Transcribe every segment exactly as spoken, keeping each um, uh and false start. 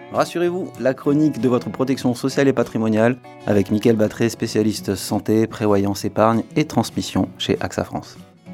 Rassurez-vous, la chronique de votre protection sociale et patrimoniale avec Mickaël Battré, spécialiste santé, prévoyance, épargne et transmission chez A X A France.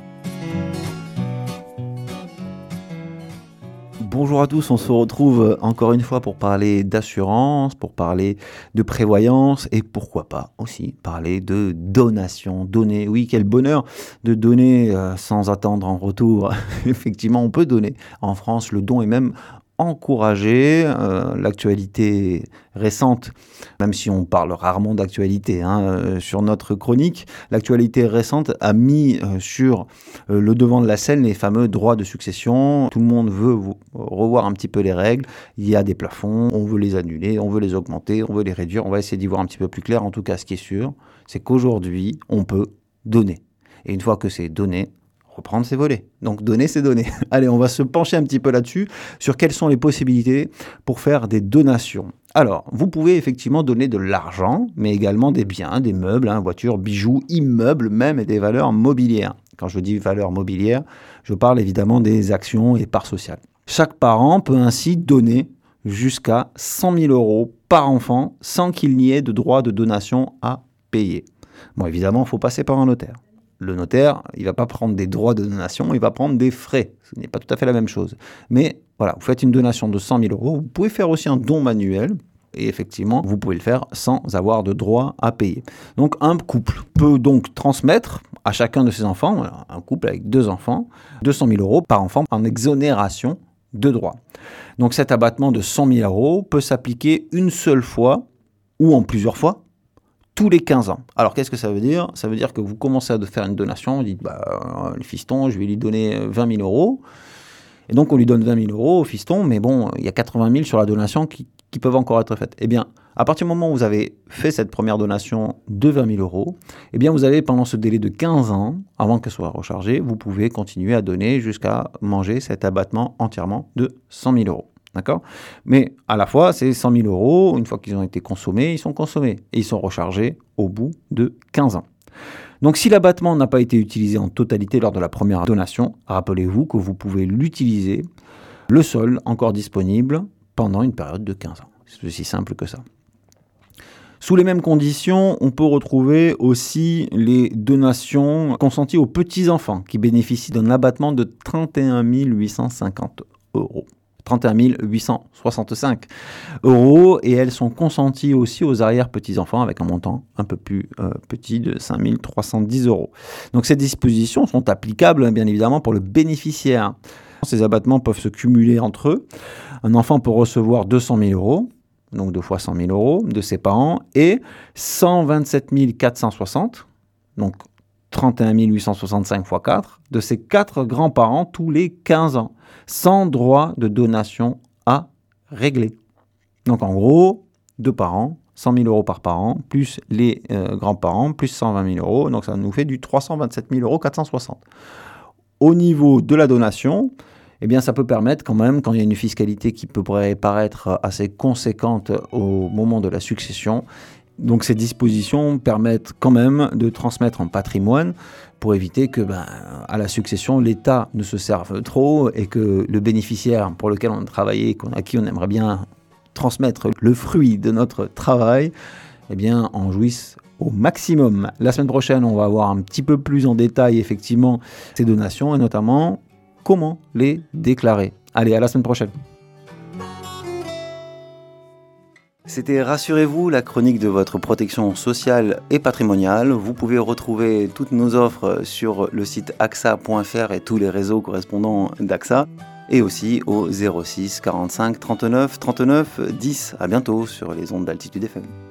Bonjour à tous, on se retrouve encore une fois pour parler d'assurance, pour parler de prévoyance et pourquoi pas aussi parler de donation, donner. Oui, quel bonheur de donner euh, sans attendre en retour. Effectivement, on peut donner. En France, le don est même encouragé. Euh, l'actualité récente, même si on parle rarement d'actualité hein, euh, sur notre chronique, l'actualité récente a mis euh, sur euh, le devant de la scène les fameux droits de succession. Tout le monde veut revoir un petit peu les règles. Il y a des plafonds, on veut les annuler, on veut les augmenter, on veut les réduire. On va essayer d'y voir un petit peu plus clair. En tout cas, ce qui est sûr, c'est qu'aujourd'hui, on peut donner. Et une fois que c'est donné, reprendre ses volets. Donc donner, c'est donner. Allez, on va se pencher un petit peu là-dessus, sur quelles sont les possibilités pour faire des donations. Alors, vous pouvez effectivement donner de l'argent, mais également des biens, des meubles, hein, voitures, bijoux, immeubles même, et des valeurs mobilières. Quand je dis valeurs mobilières, je parle évidemment des actions et parts sociales. Chaque parent peut ainsi donner jusqu'à cent mille euros par enfant sans qu'il n'y ait de droit de donation à payer. Bon, évidemment, il faut passer par un notaire. Le notaire, il ne va pas prendre des droits de donation, il va prendre des frais. Ce n'est pas tout à fait la même chose. Mais voilà, vous faites une donation de cent mille euros, vous pouvez faire aussi un don manuel. Et effectivement, vous pouvez le faire sans avoir de droit à payer. Donc, un couple peut donc transmettre à chacun de ses enfants, un couple avec deux enfants, deux cent mille euros par enfant en exonération de droits. Donc, cet abattement de cent mille euros peut s'appliquer une seule fois ou en plusieurs fois, tous les quinze ans. Alors, qu'est-ce que ça veut dire ? Ça veut dire que vous commencez à faire une donation, vous dites, bah, le fiston, je vais lui donner vingt mille euros. Et donc, on lui donne vingt mille euros au fiston, mais bon, il y a quatre-vingt mille sur la donation qui, qui peuvent encore être faites. Eh bien, à partir du moment où vous avez fait cette première donation de vingt mille euros, eh bien, vous avez, pendant ce délai de quinze ans, avant qu'elle soit rechargée, vous pouvez continuer à donner jusqu'à manger cet abattement entièrement de cent mille euros. D'accord ? Mais à la fois, ces cent mille euros, une fois qu'ils ont été consommés, ils sont consommés et ils sont rechargés au bout de quinze ans. Donc, si l'abattement n'a pas été utilisé en totalité lors de la première donation, rappelez-vous que vous pouvez l'utiliser, le seul encore disponible, pendant une période de quinze ans. C'est aussi simple que ça. Sous les mêmes conditions, on peut retrouver aussi les donations consenties aux petits-enfants qui bénéficient d'un abattement de trente et un mille huit cent cinquante euros. trente et un mille huit cent soixante-cinq euros et elles sont consenties aussi aux arrière-petits-enfants avec un montant un peu plus euh, petit de cinq mille trois cent dix euros. Donc ces dispositions sont applicables bien évidemment pour le bénéficiaire. Ces abattements peuvent se cumuler entre eux. Un enfant peut recevoir deux cent mille euros, donc deux fois cent mille euros de ses parents et cent vingt-sept mille quatre cent soixante, donc trente et un mille huit cent soixante-cinq fois quatre, de ses quatre grands-parents tous les quinze ans, sans droit de donation à régler. Donc en gros, deux parents, cent mille euros par parent, plus les euh, grands-parents, plus cent vingt mille euros, donc ça nous fait du trois cent vingt-sept mille euros quatre cent soixante. Au niveau de la donation, eh bien, ça peut permettre quand même, quand il y a une fiscalité qui peut paraître assez conséquente au moment de la succession, donc ces dispositions permettent quand même de transmettre un patrimoine pour éviter que, ben, à la succession, l'État ne se serve trop et que le bénéficiaire pour lequel on a travaillé, à qui on aimerait bien transmettre le fruit de notre travail, eh bien, en jouisse au maximum. La semaine prochaine, on va voir un petit peu plus en détail, effectivement, ces donations et notamment comment les déclarer. Allez, à la semaine prochaine. C'était Rassurez-vous, la chronique de votre protection sociale et patrimoniale. Vous pouvez retrouver toutes nos offres sur le site A X A point F R et tous les réseaux correspondants d'A X A et aussi au zéro six quarante-cinq trente-neuf trente-neuf dix. À bientôt sur les ondes d'Altitude F M.